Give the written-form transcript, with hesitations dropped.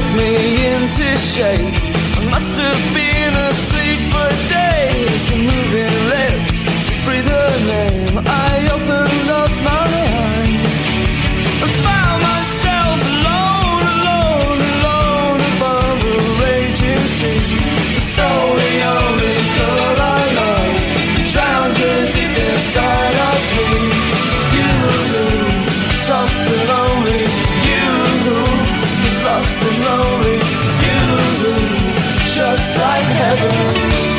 me into shape. I must have been asleep for days. Moving lips to breathe her name. I opened up my eyes and found myself alone, alone, alone above a raging sea. Stole the only girl I loved, drowned her deep inside of me. You, soft and lonely. You, lost and lonely. You, just like heaven.